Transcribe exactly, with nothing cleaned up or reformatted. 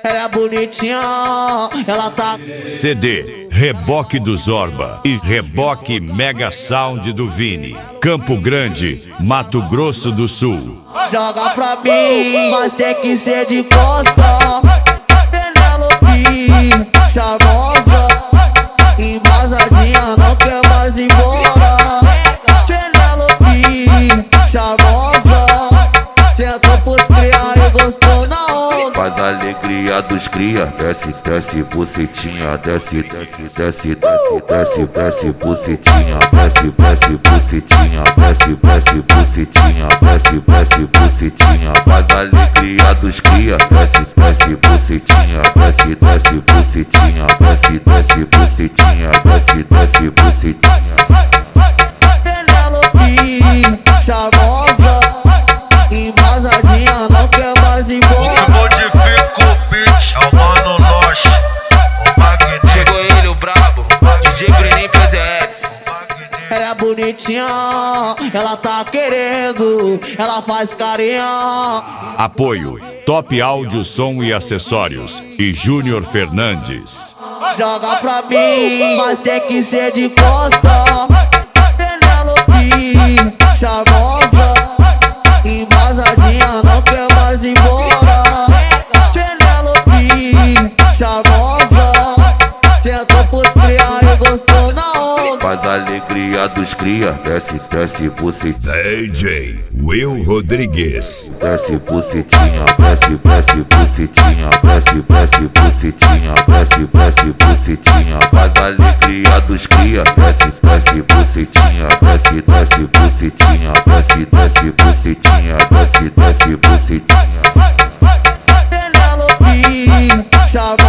Ela é bonitinha, ela tá... C D Reboque do Zorba e Reboque Mega Sound do Vini. Campo Grande, Mato Grosso do Sul. Joga pra mim, mas tem que ser de costa. Penelope, charmosa, embasadinha, não quer mais ir embora. Penelope, charmosa, sentou pros cria e gostou na onda. Faz a alegria dos cria, desce, desce, bucetinha, desce, desce, desce, desce, desce, desce, bucetinha, desce, desce, bucetinha, desce, desce, bucetinha, desce, desce, bucetinha. Faz a alegria dos cria, desce, desce, bucetinha, desce, desce, bucetinha, desce, desce, bucetinha, desce, desce, bucetinha. Penelope, charmosa, embasadinha, não quer mais ir embora. Modifica o beat, é o Mano Loche, o Magneto. Chegou ele, o brabo, D J Bruninho P Z S. Ela é bonitinha, ela tá querendo, ela faz carinha. Apoio Top Áudio, Som e Acessórios e Júnior Fernandes. Joga pra mim, mas tem que ser de costa. Penelope, charmosa, embasadinha, não quer mais ir embora. Penelope, charmosa, sentou pros cria e gostou na onda. Faz a alegria dos cria, desce, desce, bucetinha. D J Will Rodrigues. Desce, bucetinha, desce, desce, bucetinha, desce, desce, bucetinha, desce, desce, bucetinha. Faz a alegria dos cria, desce, desce, bucetinha, desce, desce, bucetinha, desce, desce, bucetinha, desce, desce, bucetinha. Penelope, charmosa.